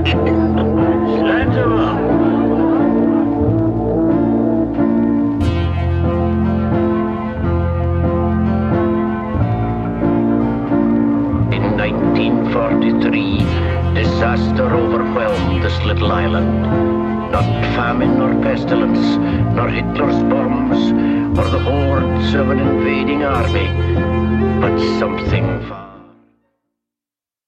Stand up. In 1943, disaster overwhelmed this little island. Not famine nor pestilence, nor Hitler's bombs, or the hordes of an invading army, but something far